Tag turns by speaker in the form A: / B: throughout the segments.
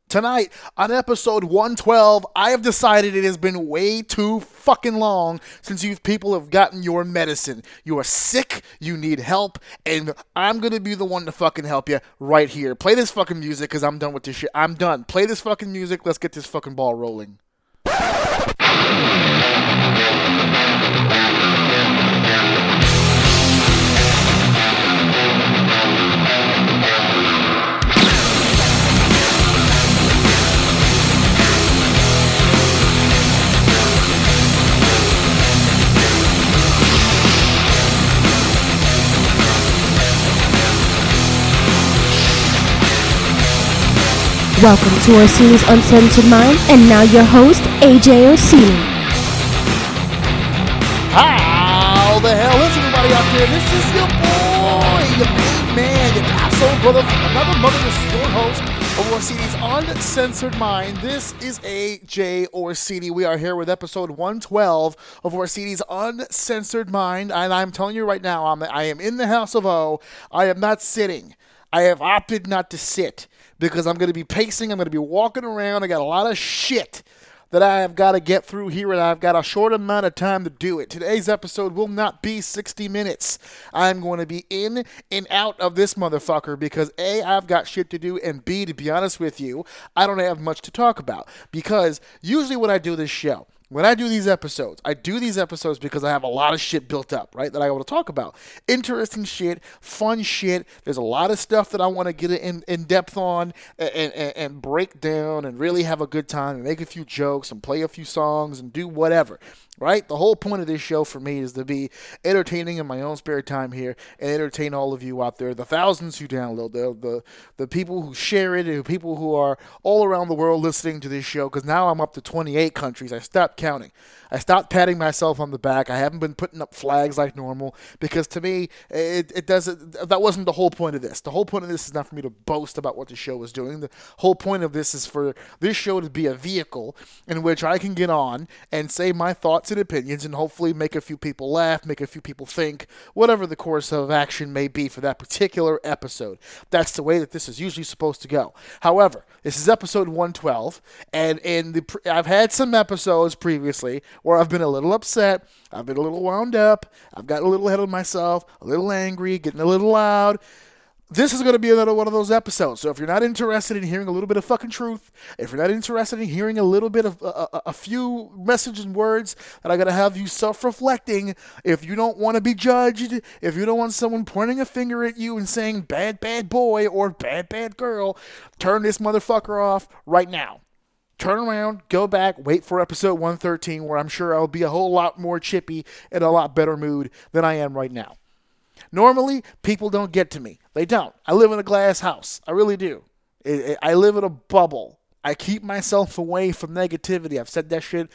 A: Tonight, on episode 112, I have decided it has been way too fucking long since you people have gotten your medicine. You are sick, you need help, and I'm gonna be the one to fucking help you right here. Play this fucking music, because I'm done with this shit. I'm done. Play this fucking music, let's get this fucking ball rolling.
B: Welcome to Orsini's Uncensored Mind, and now your host, AJ Orsini.
A: How the hell is everybody out there? This is your boy, your main man, your asshole brother from another mother. This is your host of Orsini's Uncensored Mind. This is AJ Orsini. We are here with episode 112 of Orsini's Uncensored Mind, and I'm telling you right now, I am in the House of O. I am not sitting. I have opted not to sit because I'm going to be pacing. I'm going to be walking around. I got a lot of shit that I have got to get through here, and I've got a short amount of time to do it. Today's episode will not be 60 minutes. I'm going to be in and out of this motherfucker because A, I've got shit to do, and B, to be honest with you, I don't have much to talk about because usually when I do this show, when I do these episodes, I do these episodes because I have a lot of shit built up, right, that I want to talk about. Interesting shit, fun shit. There's a lot of stuff that I want to get in depth on and break down and really have a good time and make a few jokes and play a few songs and do whatever, right? The whole point of this show for me is to be entertaining in my own spare time here and entertain all of you out there, the thousands who download, the people who share it, and people who are all around the world listening to this show, because now I'm up to 28 countries. I stopped counting. I stopped patting myself on the back. I haven't been putting up flags like normal because to me, it doesn't. That wasn't the whole point of this. The whole point of this is not for me to boast about what the show is doing. The whole point of this is for this show to be a vehicle in which I can get on and say my thoughts and opinions and hopefully make a few people laugh, make a few people think, whatever the course of action may be for that particular episode. That's the way that this is usually supposed to go. However, this is episode 112, and I've had some episodes previously where I've been a little upset, I've been a little wound up, I've gotten a little ahead of myself, a little angry, getting a little loud. This is going to be another one of those episodes. So if you're not interested in hearing a little bit of fucking truth, if you're not interested in hearing a little bit of a few messages and words that I got to have you self-reflecting, if you don't want to be judged, if you don't want someone pointing a finger at you and saying bad, bad boy or bad, bad girl, turn this motherfucker off right now. Turn around, go back, wait for episode 113 where I'm sure I'll be a whole lot more chippy and a lot better mood than I am right now. Normally, people don't get to me. They don't. I live in a glass house. I really do. I live in a bubble. I keep myself away from negativity. I've said that shit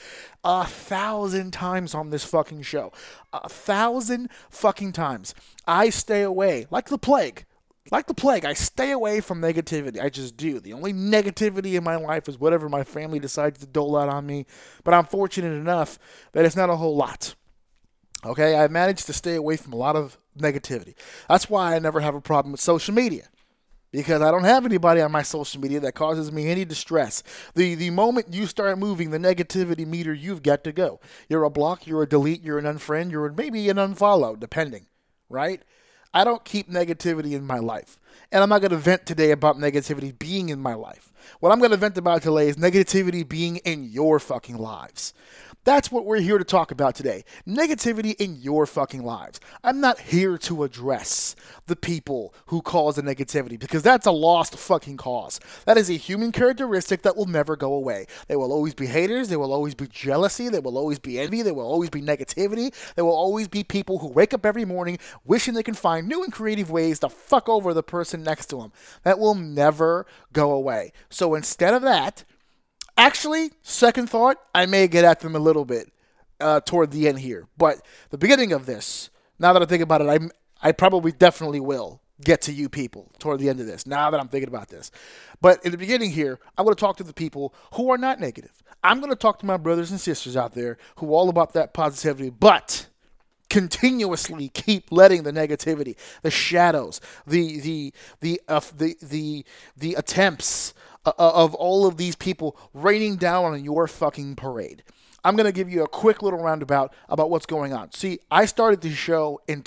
A: 1,000 times on this fucking show. 1,000 fucking times. I stay away like the plague. Like the plague, I stay away from negativity. I just do. The only negativity in my life is whatever my family decides to dole out on me. But I'm fortunate enough that it's not a whole lot. Okay, I've managed to stay away from a lot of negativity. That's why I never have a problem with social media. Because I don't have anybody on my social media that causes me any distress. The moment you start moving the negativity meter, you've got to go. You're a block, you're a delete, you're an unfriend, you're maybe an unfollow, depending. Right? I don't keep negativity in my life. And I'm not going to vent today about negativity being in my life. What I'm going to vent about today is negativity being in your fucking lives. That's what we're here to talk about today. Negativity in your fucking lives. I'm not here to address the people who cause the negativity because that's a lost fucking cause. That is a human characteristic that will never go away. There will always be haters. There will always be jealousy. There will always be envy. There will always be negativity. There will always be people who wake up every morning wishing they can find new and creative ways to fuck over the person next to them. That will never go away. So instead of that, actually, second thought, I may get at them a little bit toward the end here. But the beginning of this, now that I think about it, I probably definitely will get to you people toward the end of this, now that I'm thinking about this. But in the beginning here, I'm going to talk to the people who are not negative. I'm going to talk to my brothers and sisters out there who are all about that positivity, but continuously keep letting the negativity, the shadows, the attempts of all of these people raining down on your fucking parade. I'm going to give you a quick little roundabout about what's going on. See, I started the show in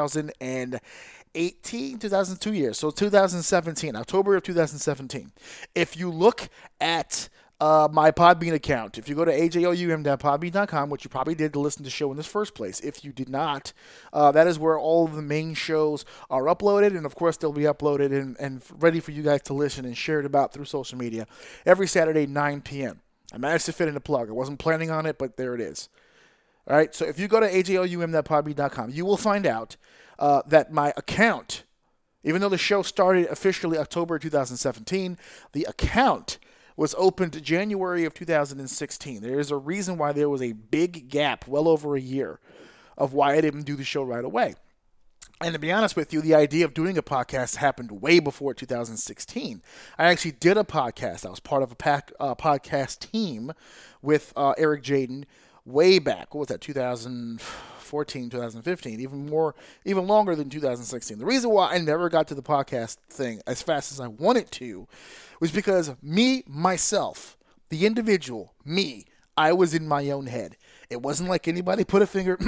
A: 2002 years, so 2017, October of 2017. If you look at my Podbean account, if you go to ajoum.podbean.com, which you probably did to listen to the show in this first place, if you did not, that is where all of the main shows are uploaded, and of course they'll be uploaded and ready for you guys to listen and share it about through social media every Saturday, 9 p.m. I managed to fit in a plug. I wasn't planning on it, but there it is. All right, so if you go to ajoum.podbean.com, you will find out that my account, even though the show started officially October 2017, the account was opened January of 2016. There is a reason why there was a big gap, well over a year, of why I didn't do the show right away. And to be honest with you, the idea of doing a podcast happened way before 2016. I actually did a podcast. I was part of a podcast team with Eric Jaden way back. What was that, 2014, 2015, even longer than 2016. The reason why I never got to the podcast thing as fast as I wanted to was because myself, the individual, I was in my own head. It wasn't like anybody put a finger,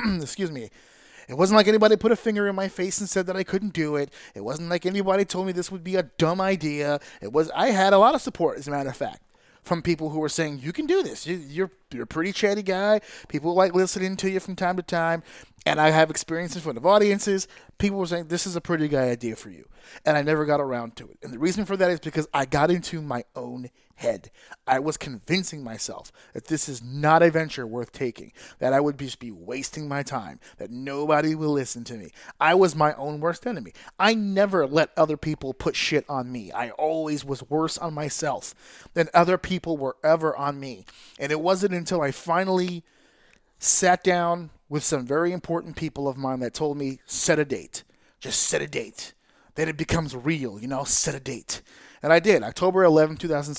A: It wasn't like anybody put a finger in my face and said that I couldn't do it. It wasn't like anybody told me this would be a dumb idea. I had a lot of support, as a matter of fact, from people who were saying, you can do this. You're a pretty chatty guy. People like listening to you from time to time. And I have experience in front of audiences. People were saying, this is a pretty good idea for you. And I never got around to it. And the reason for that is because I got into my own head. I was convincing myself that this is not a venture worth taking, that I would just be wasting my time, that nobody will listen to me. I was my own worst enemy. I never let other people put shit on me. I always was worse on myself than other people were ever on me. And it wasn't until I finally sat down with some very important people of mine that told me, set a date. Just set a date. Then it becomes real, set a date. And I did. October 11,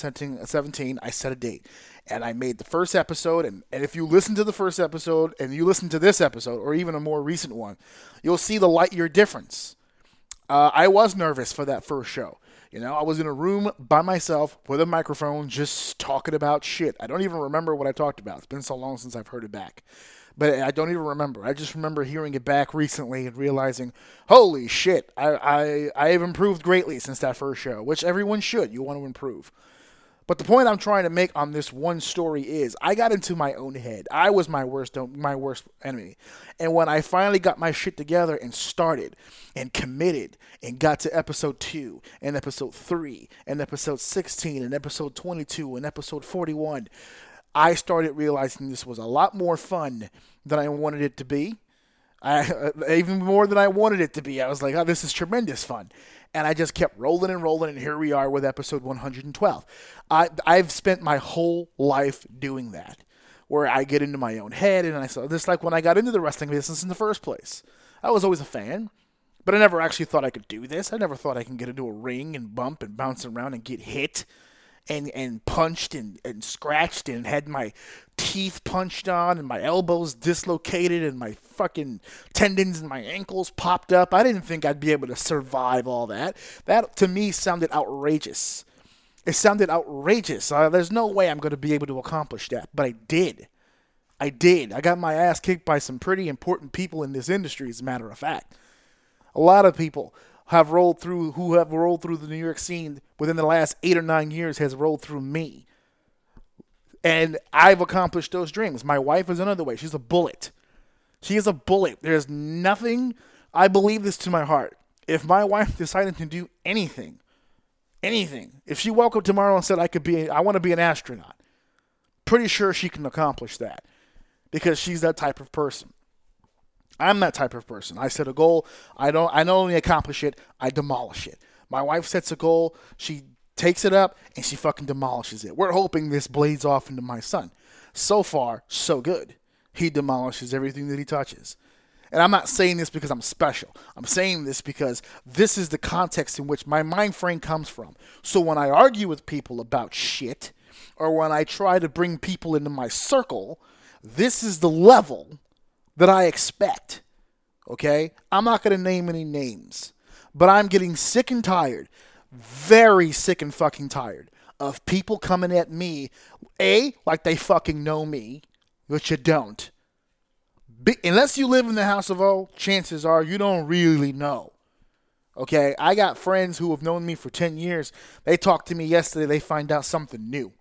A: 2017, I set a date. And I made the first episode. And if you listen to the first episode and you listen to this episode, or even a more recent one, you'll see the light year difference. I was nervous for that first show. I was in a room by myself with a microphone just talking about shit. I don't even remember what I talked about. It's been so long since I've heard it back. But I don't even remember. I just remember hearing it back recently and realizing, holy shit, I have improved greatly since that first show, which everyone should. You want to improve. But the point I'm trying to make on this one story is I got into my own head. I was my worst enemy. And when I finally got my shit together and started and committed and got to episode 2 and episode 3 and episode 16 and episode 22 and episode 41, I started realizing this was a lot more fun than I wanted it to be. Even more than I wanted it to be. I was like, oh, this is tremendous fun. And I just kept rolling, and here we are with episode 112. I've spent my whole life doing that, where I get into my own head, and I saw this like when I got into the wrestling business in the first place. I was always a fan, but I never actually thought I could do this. I never thought I could get into a ring and bump and bounce around and get hit. And punched and scratched and had my teeth punched on and my elbows dislocated and my fucking tendons and my ankles popped up. I didn't think I'd be able to survive all that. That, to me, sounded outrageous. It sounded outrageous. There's no way I'm going to be able to accomplish that. But I did. I got my ass kicked by some pretty important people in this industry, as a matter of fact. A lot of people who have rolled through the New York scene within the last 8 or 9 years has rolled through me. And I've accomplished those dreams. My wife is another way. She's a bullet. She is a bullet. There's nothing, I believe this to my heart. If my wife decided to do anything, if she woke up tomorrow and said I want to be an astronaut, pretty sure she can accomplish that because she's that type of person. I'm that type of person. I set a goal. I not only accomplish it, I demolish it. My wife sets a goal. She takes it up, and she fucking demolishes it. We're hoping this blades off into my son. So far, so good. He demolishes everything that he touches. And I'm not saying this because I'm special. I'm saying this because this is the context in which my mind frame comes from. So when I argue with people about shit, or when I try to bring people into my circle, this is the level that I expect, okay? I'm not going to name any names, but I'm getting sick and tired, very sick and fucking tired of people coming at me, like they fucking know me, which you don't. Unless you live in the House of O, chances are you don't really know. Okay, I got friends who have known me for 10 years. They talked to me yesterday. They find out something new.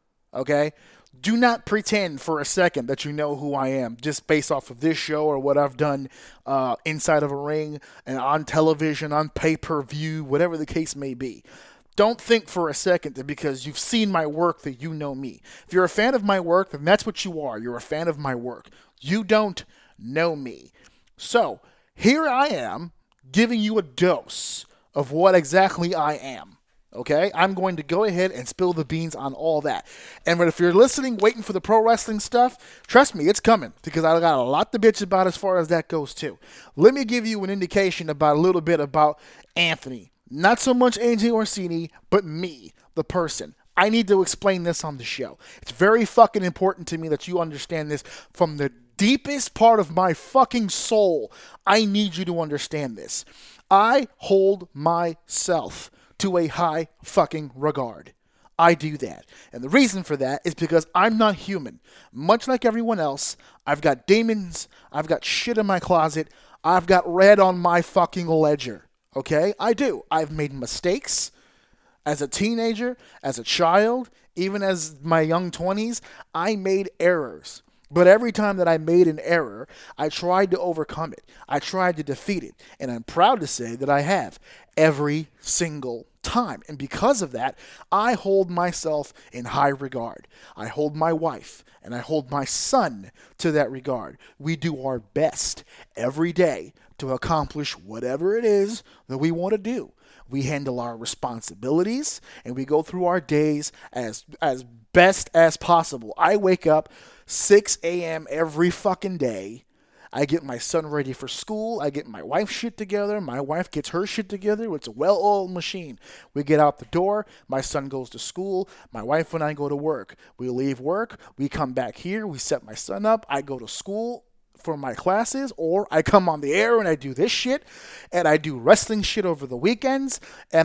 A: Okay? Do not pretend for a second that you know who I am just based off of this show or what I've done inside of a ring and on television, on pay-per-view, whatever the case may be. Don't think for a second that because you've seen my work that you know me. If you're a fan of my work, then that's what you are. You're a fan of my work. You don't know me. So, here I am giving you a dose of what exactly I am. Okay? I'm going to go ahead and spill the beans on all that. And if you're listening, waiting for the pro wrestling stuff, trust me, it's coming because I got a lot to bitch about as far as that goes too. Let me give you an indication about a little bit about Anthony. Not so much AJ Orsini, but me, the person. I need to explain this on the show. It's very fucking important to me that you understand this from the deepest part of my fucking soul. I need you to understand this. I hold myself to a high fucking regard. I do that. And the reason for that is because I'm not human. Much like everyone else, I've got demons, I've got shit in my closet, I've got red on my fucking ledger. Okay? I do. I've made mistakes. As a teenager, as a child, even as my young 20s, I made errors. But every time that I made an error, I tried to overcome it. I tried to defeat it. And I'm proud to say that I have every single time. And because of that, I hold myself in high regard. I hold my wife and I hold my son to that regard. We do our best every day to accomplish whatever it is that we want to do. We handle our responsibilities and we go through our days as best as possible. I wake up 6 a.m. every fucking day. I get my son ready for school. I get my wife's shit together. My wife gets her shit together. It's a well-oiled machine. We get out the door. My son goes to school. My wife and I go to work. We leave work. We come back here. We set my son up. I go to school for my classes, or I come on the air and I do this shit, and I do wrestling shit over the weekends,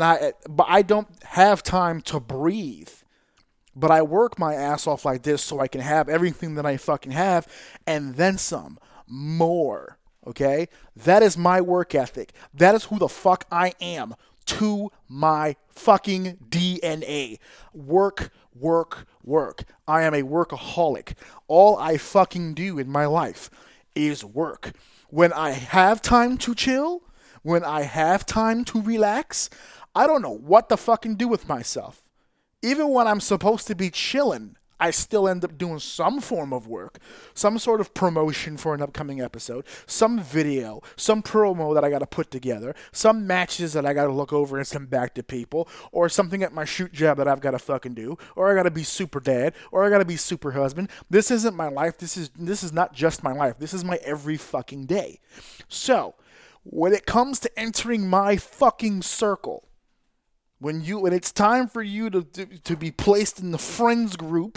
A: but I don't have time to breathe. But I work my ass off like this so I can have everything that I fucking have, and then some more. Okay? That is my work ethic. That is who the fuck I am to my fucking DNA. Work, work, work. I am a workaholic. All I fucking do in my life is work. When I have time to chill, when I have time to relax, I don't know what to fucking do with myself. Even when I'm supposed to be chilling, I still end up doing some form of work, some sort of promotion for an upcoming episode, some video, some promo that I got to put together, some matches that I got to look over and send back to people, or something at my shoot job that I've got to fucking do, or I got to be super dad, or I got to be super husband. This isn't my life. This is not just my life. This is my every fucking day. So, when it comes to entering my fucking circle, when it's time for you to be placed in the friends group,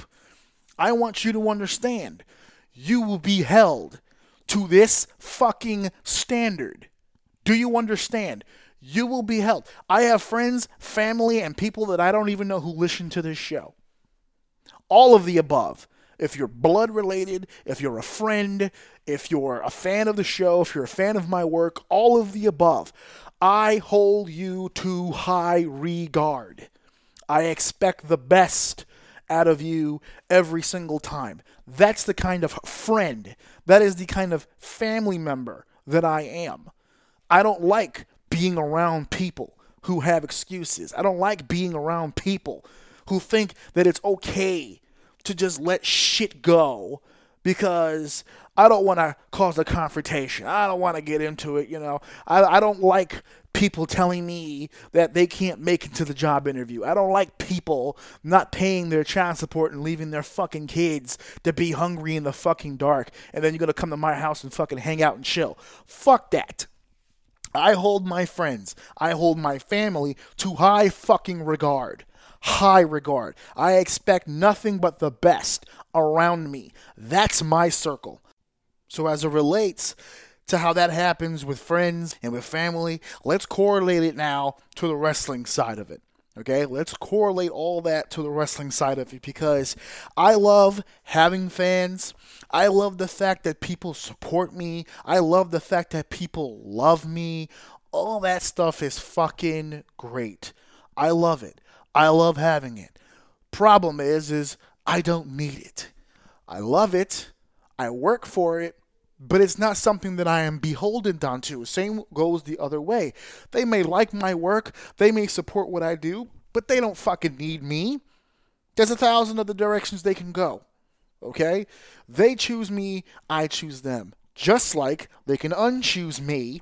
A: I want you to understand, you will be held to this fucking standard. Do you understand? You will be held. I have friends, family, and people that I don't even know who listen to this show. All of the above. If you're blood related, if you're a friend, if you're a fan of the show, if you're a fan of my work, all of the above. I hold you to high regard. I expect the best out of you every single time. That's the kind of friend, that is the kind of family member that I am. I don't like being around people who have excuses. I don't like being around people who think that it's okay to just let shit go because I don't want to cause a confrontation. I don't want to get into it, I don't like people telling me that they can't make it to the job interview. I don't like people not paying their child support and leaving their fucking kids to be hungry in the fucking dark, and then you're going to come to my house and fucking hang out and chill. Fuck that. I hold my friends, I hold my family to high fucking regard. High regard. I expect nothing but the best around me. That's my circle. So as it relates to how that happens with friends and with family, let's correlate it now to the wrestling side of it. Okay, let's correlate all that to the wrestling side of it because I love having fans. I love the fact that people support me. I love the fact that people love me. All that stuff is fucking great. I love it. I love having it. Problem is I don't need it. I love it. I work for it. But it's not something that I am beholden onto. Same goes the other way. They may like my work. They may support what I do. But they don't fucking need me. There's 1,000 other directions they can go. Okay? They choose me. I choose them. Just like they can unchoose me.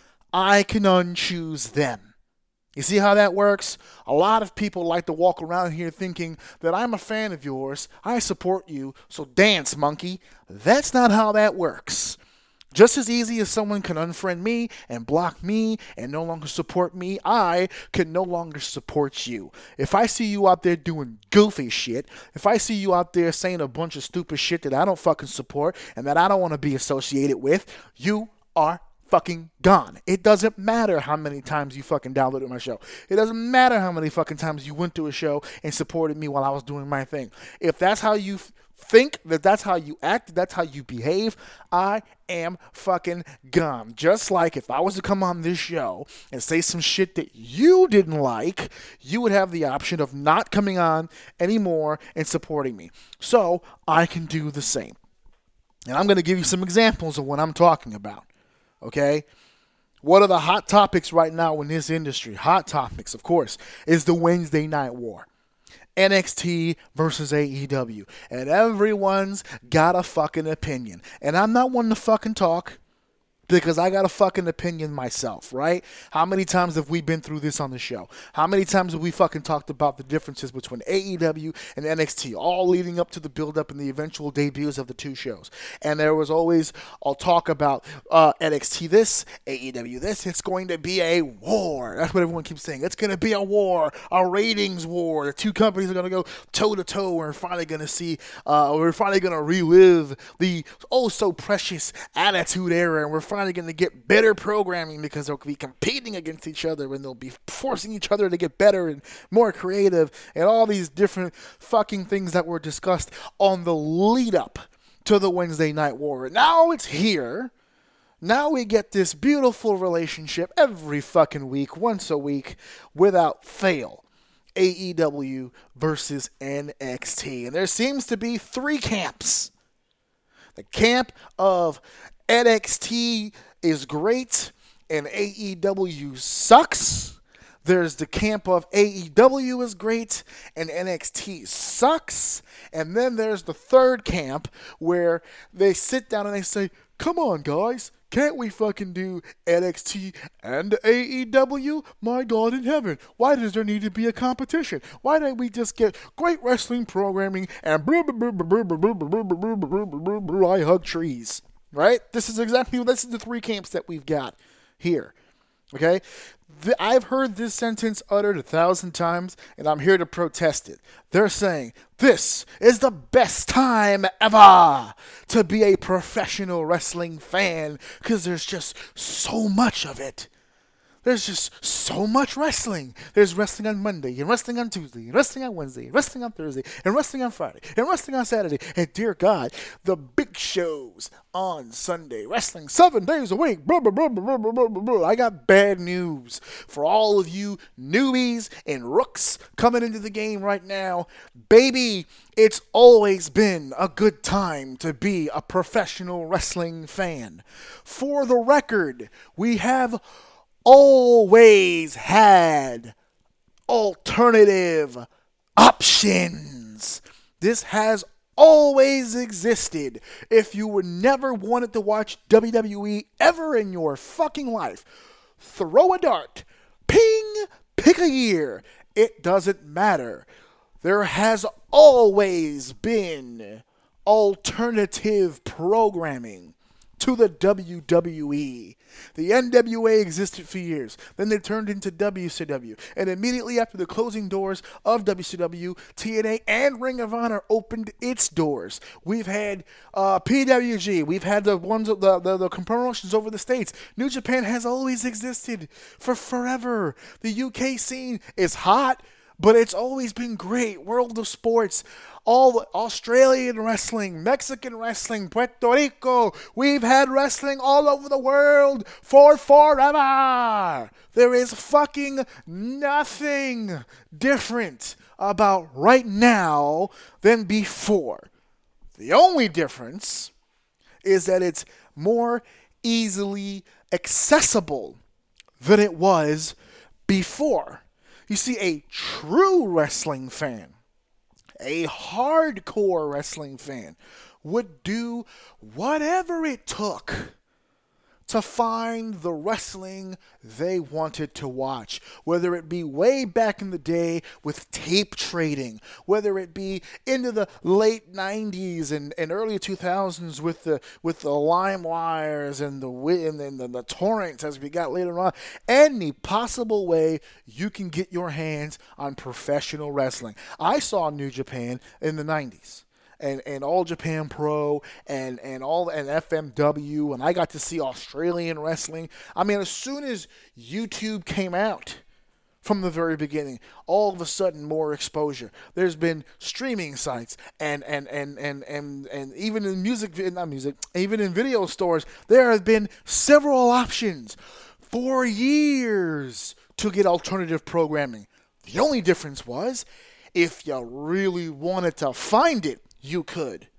A: I can unchoose them. You see how that works? A lot of people like to walk around here thinking that I'm a fan of yours, I support you, so dance, monkey. That's not how that works. Just as easy as someone can unfriend me and block me and no longer support me, I can no longer support you. If I see you out there doing goofy shit, if I see you out there saying a bunch of stupid shit that I don't fucking support and that I don't want to be associated with, you are fucking gone. It doesn't matter how many times you fucking downloaded my show. It doesn't matter how many fucking times you went to a show and supported me while I was doing my thing. If that's how you think, that's how you act, that's how you behave, I am fucking gone. Just like if I was to come on this show and say some shit that you didn't like, you would have the option of not coming on anymore and supporting me. So I can do the same. And I'm going to give you some examples of what I'm talking about. Okay? What are the hot topics right now in this industry? Hot topics, of course, is the Wednesday Night War. NXT versus AEW. And everyone's got a fucking opinion. And I'm not one to fucking talk because I got a fucking opinion myself, right? How many times have we been through this on the show? How many times have we fucking talked about the differences between AEW and NXT, all leading up to the build-up and the eventual debuts of the two shows? And there was always, I'll talk about NXT this, AEW this. It's going to be a war. That's what everyone keeps saying. It's going to be a war, a ratings war. The two companies are going to go toe-to-toe. We're finally going to see, we're finally going to relive the oh-so-precious Attitude Era, and we're finally going to get better programming because they'll be competing against each other and they'll be forcing each other to get better and more creative and all these different fucking things that were discussed on the lead up to the Wednesday Night War. Now it's here. Now we get this beautiful relationship every fucking week, once a week, without fail. AEW versus NXT. And there seems to be three camps. The camp of NXT is great and AEW sucks. There's the camp of AEW is great and NXT sucks. And then there's the third camp where they sit down and they say, come on, guys. Can't we fucking do NXT and AEW? My God in heaven. Why does there need to be a competition? Why don't we just get great wrestling programming and I hug trees? Right? This is the three camps that we've got here. Okay? I've heard this sentence uttered 1,000 times, and I'm here to protest it. They're saying, this is the best time ever to be a professional wrestling fan because there's just so much of it. There's just so much wrestling. There's wrestling on Monday, and wrestling on Tuesday, and wrestling on Wednesday, and wrestling on Thursday, and wrestling on Friday, and wrestling on Saturday. And dear God, the big shows on Sunday. Wrestling 7 days a week. Blah, blah, blah, blah, blah, blah, blah. I got bad news for all of you newbies and rooks coming into the game right now. Baby, it's always been a good time to be a professional wrestling fan. For the record, we have always had alternative options. This has always existed. If you were never wanted to watch WWE ever in your fucking life, throw a dart, ping, pick a year. It doesn't matter. There has always been alternative programming to the WWE. The NWA existed for years. Then they turned into WCW. And immediately after the closing doors of WCW, TNA and Ring of Honor opened its doors. We've had PWG. We've had the promotions over the States. New Japan has always existed for forever. The UK scene is hot, But it's always been great. World of sports, all Australian wrestling, Mexican wrestling, Puerto Rico. We've had wrestling all over the world for forever. There is fucking nothing different about right now than before. The only difference is that it's more easily accessible than it was before. You see, a true wrestling fan, a hardcore wrestling fan, would do whatever it took to find the wrestling they wanted to watch. Whether it be way back in the day with tape trading, whether it be into the late 90s and early 2000s with the LimeWires and the torrents as we got later on. Any possible way you can get your hands on professional wrestling. I saw New Japan in the 90s. And All Japan Pro and FMW, and I got to see Australian wrestling. I mean, as soon as YouTube came out from the very beginning, all of a sudden more exposure. There's been streaming sites and even in even in video stores, there have been several options for years to get alternative programming. The only difference was if you really wanted to find it, you could.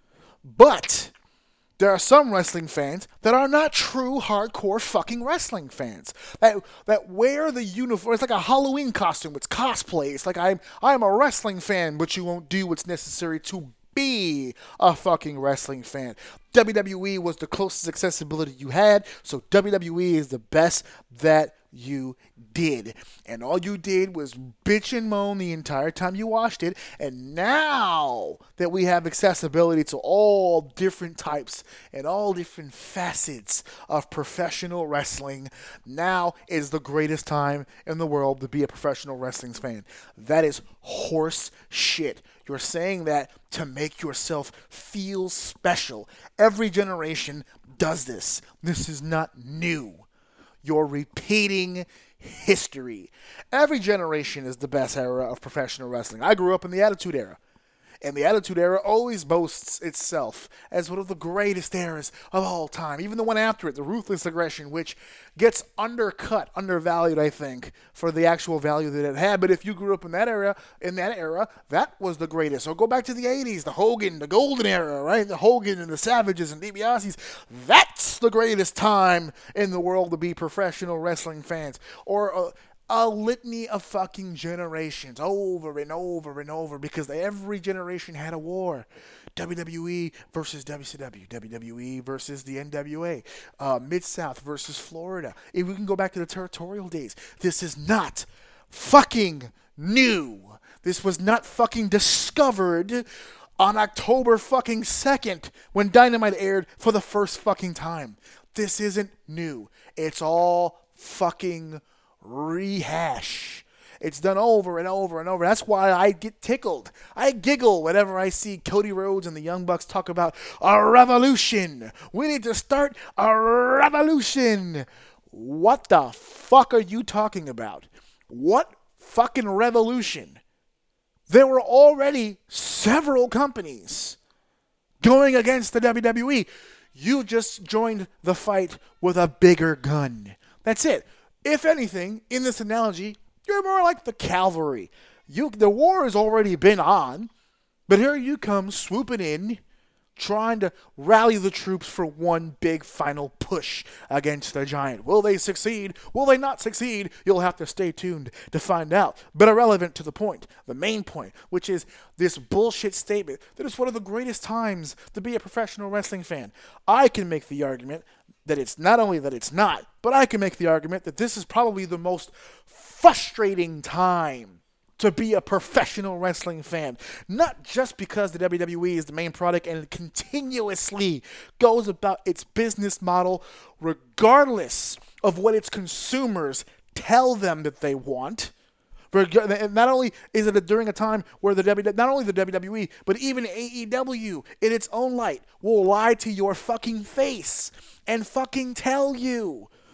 A: But there are some wrestling fans that are not true hardcore fucking wrestling fans. That wear the uniform. It's like a Halloween costume. It's cosplay. It's like I'm a wrestling fan, but you won't do what's necessary to be a fucking wrestling fan. WWE was the closest accessibility you had, so WWE is the best that you did. And all you did was bitch and moan the entire time you watched it. And now that we have accessibility to all different types and all different facets of professional wrestling, now is the greatest time in the world to be a professional wrestling fan. That is horse shit. You're saying that to make yourself feel special. Every generation does this. This is not new. You're repeating history. Every generation is the best era of professional wrestling. I grew up in the Attitude Era. And the Attitude Era always boasts itself as one of the greatest eras of all time. Even the one after it, the Ruthless Aggression, which gets undervalued, I think, for the actual value that it had. But if you grew up in that era, that was the greatest. So go back to the 80s, the Hogan, the Golden Era, right? The Hogan and the Savages and DiBiase's. That's the greatest time in the world to be professional wrestling fans. Or a litany of fucking generations over and over and over because every generation had a war. WWE versus WCW, WWE versus the NWA, Mid-South versus Florida. If we can go back to the territorial days, this is not fucking new. This was not fucking discovered on October fucking 2nd when Dynamite aired for the first fucking time. This isn't new. It's all fucking rehash. It's done over and over and over. That's why I get tickled. I giggle whenever I see Cody Rhodes and the Young Bucks talk about a revolution. We need to start a revolution. What the fuck are you talking about? What fucking revolution? There were already several companies going against the WWE. You just joined the fight with a bigger gun. That's it. If anything, in this analogy, you're more like the cavalry. The war has already been on, but here you come swooping in, trying to rally the troops for one big final push against the giant. Will they succeed? Will they not succeed? You'll have to stay tuned to find out. But irrelevant to the point, the main point, which is this bullshit statement that it's one of the greatest times to be a professional wrestling fan. I can make the argument that it's not only that it's not, but I can make the argument that this is probably the most frustrating time to be a professional wrestling fan. Not just because the WWE is the main product and it continuously goes about its business model regardless of what its consumers tell them that they want. Not only is it during a time where not only the WWE, but even AEW in its own light will lie to your fucking face and fucking tell you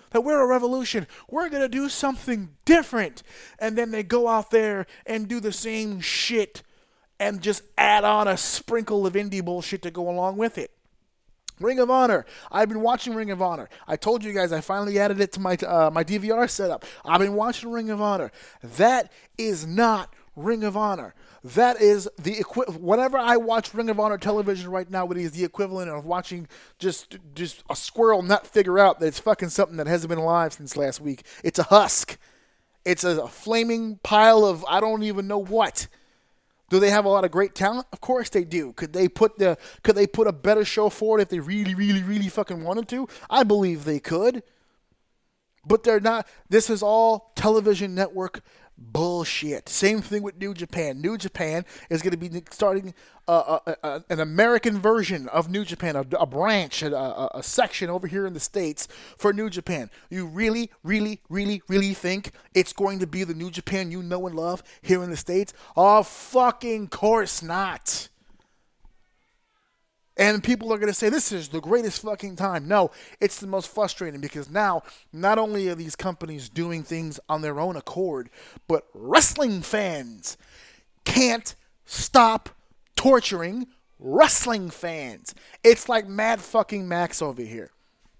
A: that we're a revolution. We're going to do something different. And then they go out there and do the same shit and just add on a sprinkle of indie bullshit to go along with it. Ring of Honor. I've been watching Ring of Honor. I told you guys I finally added it to my DVR setup. I've been watching Ring of Honor. That is not Ring of Honor. That is the whenever I watch Ring of Honor television right now, it is the equivalent of watching just a squirrel not figure out that it's fucking something that hasn't been alive since last week. It's a husk. It's a flaming pile of I don't even know what. Do they have a lot of great talent? Of course they do. Could they put a better show forward if they really, really, really fucking wanted to? I believe they could. But they're not. This is all television network bullshit. Same thing with New Japan. New Japan is going to be starting an American version of New Japan, a branch, a section over here in the States for New Japan. You really, really, really, really think it's going to be the New Japan you know and love here in the States? Oh, fucking course not. And people are going to say, this is the greatest fucking time. No, it's the most frustrating because now, not only are these companies doing things on their own accord, but wrestling fans can't stop torturing wrestling fans. It's like Mad fucking Max over here.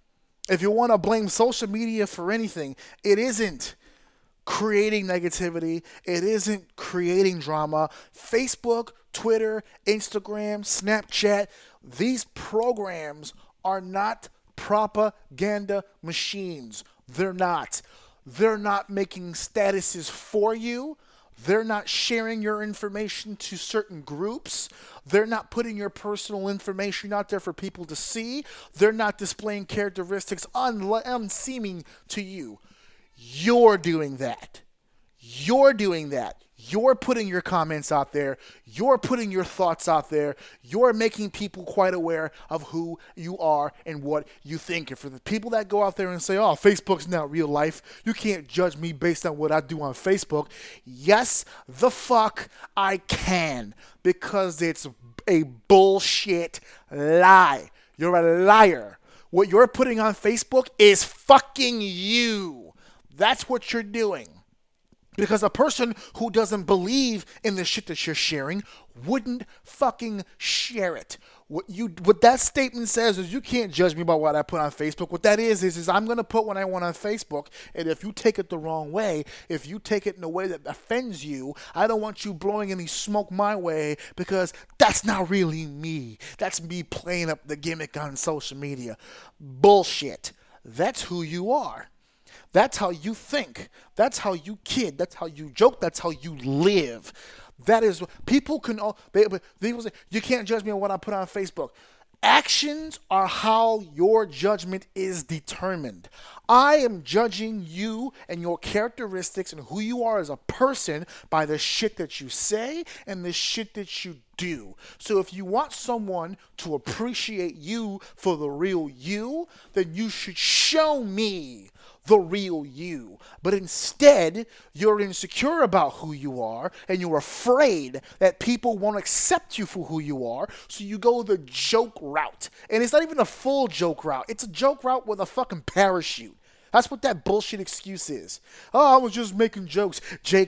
A: If you want to blame social media for anything, it isn't creating negativity. It isn't creating drama. Facebook, Twitter, Instagram, Snapchat, these programs are not propaganda machines. They're not. They're not making statuses for you. They're not sharing your information to certain groups. They're not putting your personal information out there for people to see. They're not displaying characteristics unseeming to you. You're doing that. You're doing that. You're putting your comments out there. You're putting your thoughts out there. You're making people quite aware of who you are and what you think. And for the people that go out there and say, oh, Facebook's not real life, you can't judge me based on what I do on Facebook. Yes, the fuck I can, because it's a bullshit lie. You're a liar. What you're putting on Facebook is fucking you. That's what you're doing. Because a person who doesn't believe in the shit that you're sharing wouldn't fucking share it. What that statement says is you can't judge me by what I put on Facebook. What that is I'm going to put what I want on Facebook, and if you take it the wrong way, if you take it in a way that offends you, I don't want you blowing any smoke my way, because that's not really me. That's me playing up the gimmick on social media. Bullshit. That's who you are. That's how you think. That's how you kid. That's how you joke. That's how you live. That is, people can, they will say, you can't judge me on what I put on Facebook. Actions are how your judgment is determined. I am judging you and your characteristics and who you are as a person by the shit that you say and the shit that you do. So if you want someone to appreciate you for the real you, then you should show me the real you. But instead, you're insecure about who you are, and you're afraid that people won't accept you for who you are, so you go the joke route. And it's not even a full joke route. It's a joke route with a fucking parachute. That's what that bullshit excuse is. Oh, I was just making jokes.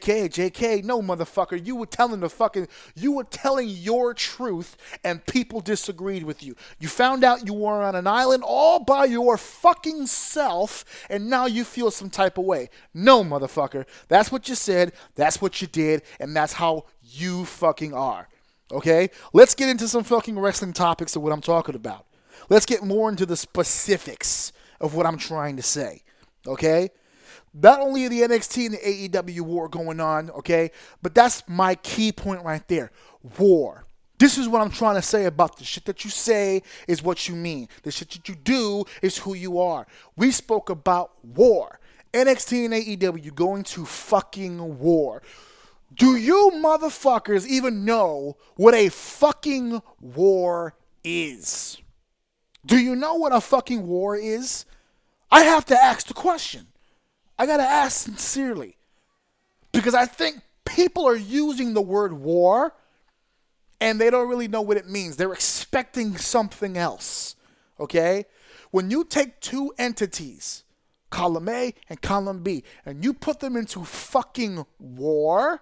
A: JK, no, motherfucker. You were telling your truth, and people disagreed with you. You found out you were on an island all by your fucking self, and now you feel some type of way. No, motherfucker. That's what you said, that's what you did, and that's how you fucking are. Okay? Let's get into some fucking wrestling topics of what I'm talking about. Let's get more into the specifics of what I'm trying to say. Okay? Not only the NXT and the AEW war going on, okay, but that's my key point right there. War. This is what I'm trying to say about the shit that you say is what you mean. The shit that you do is who you are. We spoke about war. NXT and AEW going to fucking war. Do you motherfuckers even know what a fucking war is? Do you know what a fucking war is? I have to ask the question. I gotta ask sincerely. Because I think people are using the word war and they don't really know what it means. They're expecting something else. Okay? When you take two entities, column A and column B, and you put them into fucking war,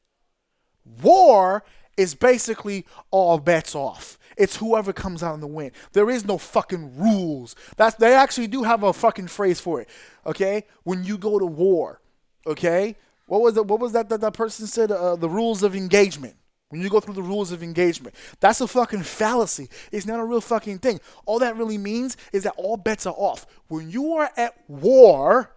A: war is basically all bets off. It's whoever comes out in the win. There is no fucking rules. They actually do have a fucking phrase for it. Okay? When you go to war. Okay? What was that person said? The rules of engagement. When you go through the rules of engagement. That's a fucking fallacy. It's not a real fucking thing. All that really means is that all bets are off. When you are at war,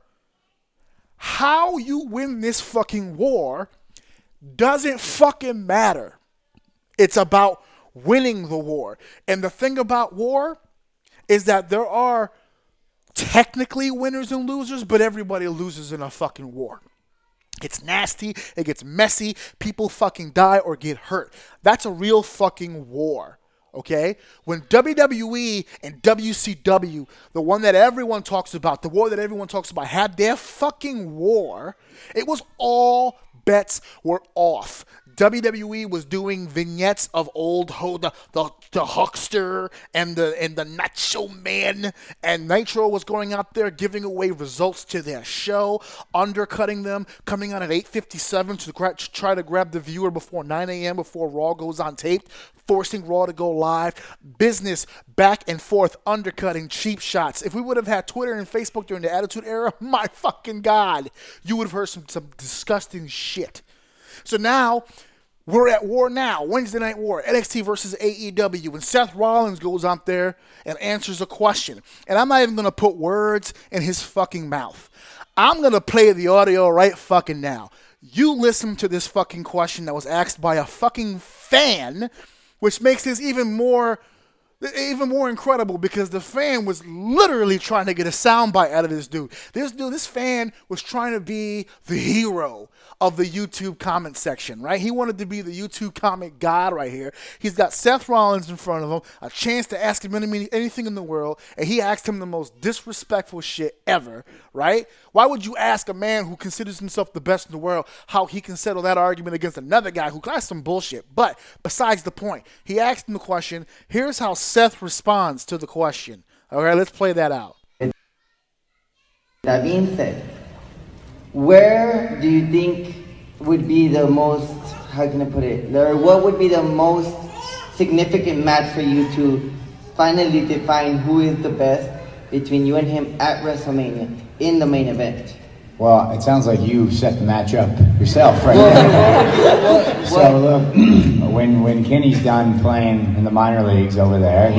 A: how you win this fucking war doesn't fucking matter. It's about winning the war. And the thing about war is that there are technically winners and losers, but everybody loses in a fucking war. It's nasty, it gets messy, people fucking die or get hurt. That's a real fucking war, okay? When WWE and WCW, the one that everyone talks about, the war that everyone talks about, had their fucking war, it was all bets were off. WWE was doing vignettes of old the Huckster and the Nacho Man, and Nitro was going out there giving away results to their show, undercutting them, coming on at 8:57 to try to grab the viewer before 9 a.m. before Raw goes on tape, forcing Raw to go live, business back and forth, undercutting, cheap shots. If we would have had Twitter and Facebook during the Attitude Era, my fucking God, you would have heard some disgusting shit. So now, we're at war now. Wednesday Night War, NXT versus AEW. And Seth Rollins goes out there and answers a question. And I'm not even going to put words in his fucking mouth. I'm going to play the audio right fucking now. You listen to this fucking question that was asked by a fucking fan, which makes this even more incredible because the fan was literally trying to get a soundbite out of this dude. This fan was trying to be the hero of the YouTube comment section, right? He wanted to be the YouTube comment god right here. He's got Seth Rollins in front of him, a chance to ask him anything in the world, and he asked him the most disrespectful shit ever, right? Why would you ask a man who considers himself the best in the world how he can settle that argument against another guy who got some bullshit? But besides the point, he asked him the question. Here's how Seth responds to the question. All right, let's play that out.
C: That being said, where do you think would be the most, how can I put it, or what would be the most significant match for you to finally define who is the best between you and him at WrestleMania in the main event?
D: Well, it sounds like you set the match up yourself right now. So look, when Kenny's done playing in the minor leagues over there,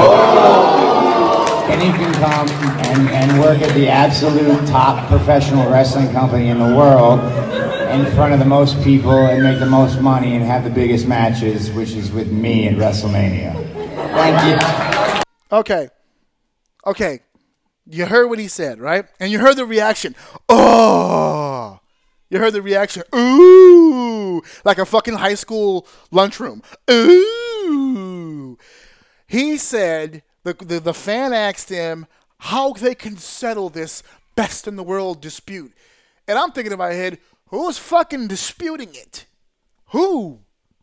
D: Kenny can come and work at the absolute top professional wrestling company in the world in front of the most people and make the most money and have the biggest matches, which is with me at WrestleMania. Thank
A: you. Okay. You heard what he said, right? And you heard the reaction. Oh! You heard the reaction. Ooh! Like a fucking high school lunchroom. Ooh! He said, the fan asked him how they can settle this best in the world dispute. And I'm thinking in my head, who's fucking disputing it? Who?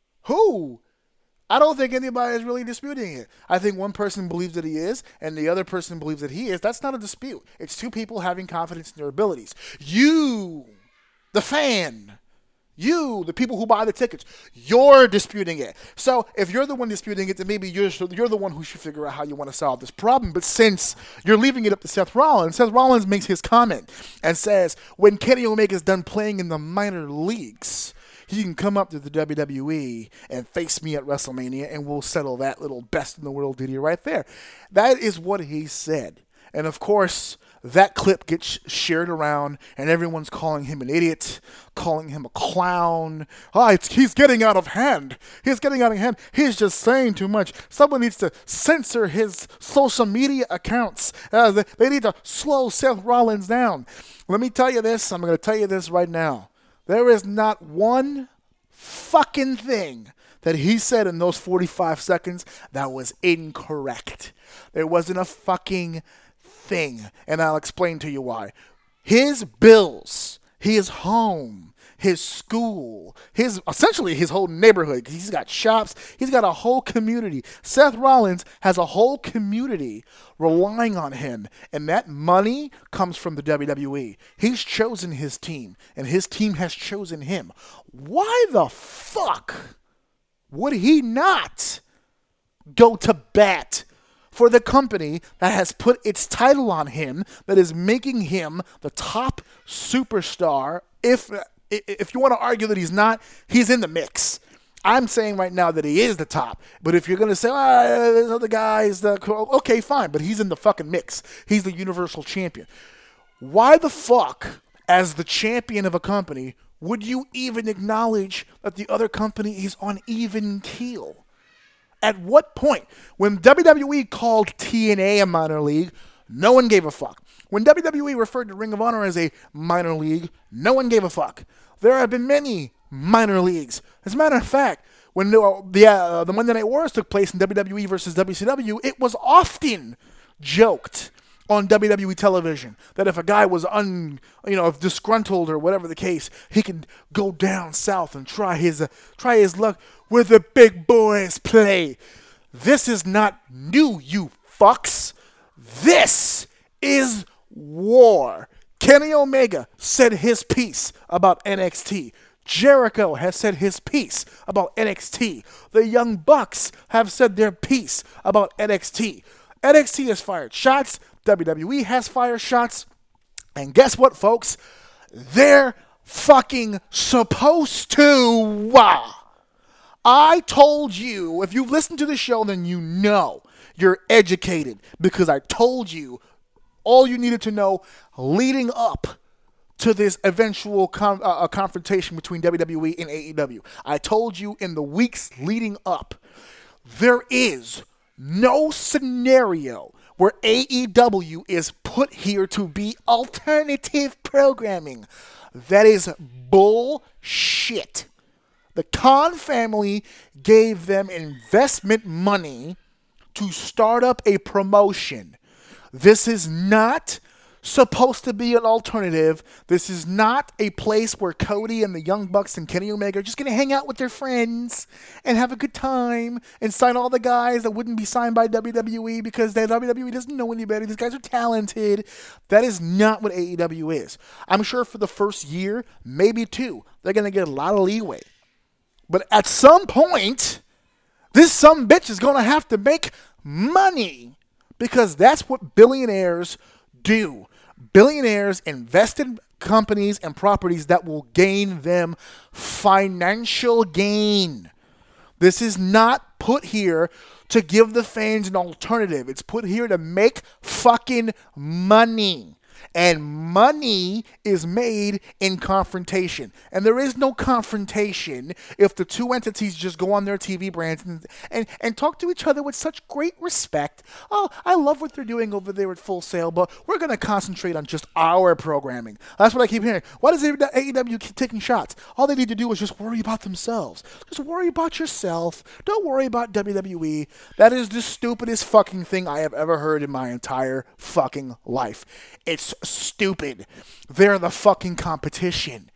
A: I don't think anybody is really disputing it. I think one person believes that he is, and the other person believes that he is. That's not a dispute. It's two people having confidence in their abilities. You, the fan, you, the people who buy the tickets, you're disputing it. So if you're the one disputing it, then maybe you're the one who should figure out how you want to solve this problem. But since you're leaving it up to Seth Rollins makes his comment and says, when Kenny Omega's done playing in the minor leagues, he can come up to the WWE and face me at WrestleMania, and we'll settle that little best in the world ditty right there. That is what he said. And, of course, that clip gets shared around, and everyone's calling him an idiot, calling him a clown. He's getting out of hand. He's just saying too much. Someone needs to censor his social media accounts. They need to slow Seth Rollins down. Let me tell you this. I'm going to tell you this right now. There is not one fucking thing that he said in those 45 seconds that was incorrect. There wasn't a fucking thing, and I'll explain to you why. His bills, his home, his school, essentially his whole neighborhood. He's got shops. He's got a whole community. Seth Rollins has a whole community relying on him, and that money comes from the WWE. He's chosen his team, and his team has chosen him. Why the fuck would he not go to bat for the company that has put its title on him, that is making him the top superstar? If you want to argue that he's not, he's in the mix. I'm saying right now that he is the top. But if you're going to say, there's other guys, okay, fine. But he's in the fucking mix. He's the Universal Champion. Why the fuck, as the champion of a company, would you even acknowledge that the other company is on even keel? At what point? When WWE called TNA a minor league, no one gave a fuck. When WWE referred to Ring of Honor as a minor league, no one gave a fuck. There have been many minor leagues. As a matter of fact, when the Monday Night Wars took place in WWE versus WCW, it was often joked on WWE television that if a guy was disgruntled or whatever the case, he can go down south and try his luck where the big boys play. This is not new, you fucks. This is war. Kenny Omega said his piece about NXT. Jericho has said his piece about NXT. The Young Bucks have said their piece about NXT. NXT has fired shots. WWE has fired shots. And guess what, folks? They're fucking supposed to. I told you, if you've listened to the show, then you know. You're educated because I told you all you needed to know leading up to this eventual confrontation between WWE and AEW. I told you in the weeks leading up, there is no scenario where AEW is put here to be alternative programming. That is bullshit. The Khan family gave them investment money to start up a promotion. This is not supposed to be an alternative. This is not a place where Cody and the Young Bucks and Kenny Omega are just going to hang out with their friends and have a good time and sign all the guys that wouldn't be signed by WWE because the WWE doesn't know any better. These guys are talented. That is not what AEW is. I'm sure for the first year, maybe two, they're going to get a lot of leeway. But at some point, this sumbitch is going to have to make money because that's what billionaires do. Billionaires invest in companies and properties that will gain them financial gain. This is not put here to give the fans an alternative. It's put here to make fucking money. And money is made in confrontation. And there is no confrontation if the two entities just go on their TV brands and talk to each other with such great respect. Oh, I love what they're doing over there at Full Sail, but we're going to concentrate on just our programming. That's what I keep hearing. Why does AEW keep taking shots? All they need to do is just worry about themselves. Just worry about yourself. Don't worry about WWE. That is the stupidest fucking thing I have ever heard in my entire fucking life. It's stupid. They're the fucking competition.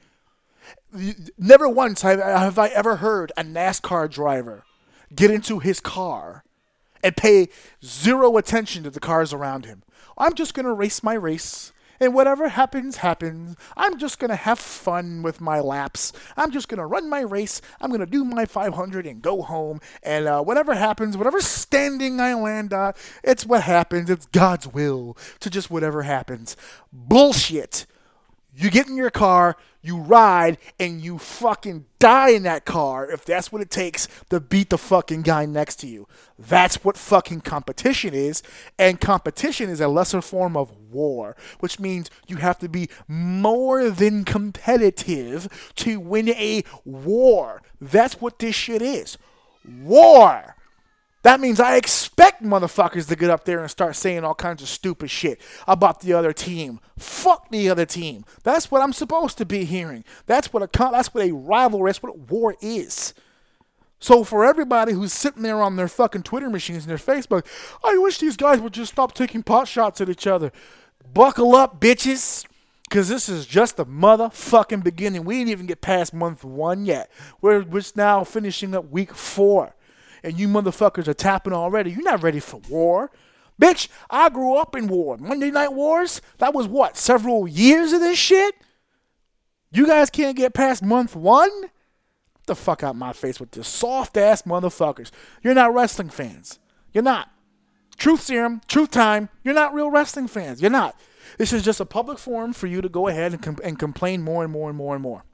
A: Never once have I ever heard a NASCAR driver get into his car and pay zero attention to the cars around him. I'm just going to race my race, and whatever happens, happens. I'm just going to have fun with my laps. I'm just going to run my race. I'm going to do my 500 and go home, and whatever happens, whatever standing I land on, it's what happens. It's God's will to just whatever happens. Bullshit. You get in your car, you ride, and you fucking die in that car if that's what it takes to beat the fucking guy next to you. That's what fucking competition is, and competition is a lesser form of war, which means you have to be more than competitive to win a war. That's what this shit is. War. That means I expect motherfuckers to get up there and start saying all kinds of stupid shit about the other team. Fuck the other team. That's what I'm supposed to be hearing. That's what a rivalry, that's what war is. So for everybody who's sitting there on their fucking Twitter machines and their Facebook, I wish these guys would just stop taking pot shots at each other. Buckle up, bitches. Because this is just the motherfucking beginning. We didn't even get past month 1 yet. We're just now finishing up week 4. And you motherfuckers are tapping already. You're not ready for war. Bitch, I grew up in war. Monday Night Wars, that was what, several years of this shit? You guys can't get past month 1? Get the fuck out my face with this soft-ass motherfuckers. You're not wrestling fans. You're not. Truth serum, truth time, you're not real wrestling fans. You're not. This is just a public forum for you to go ahead and complain more and more and more and more.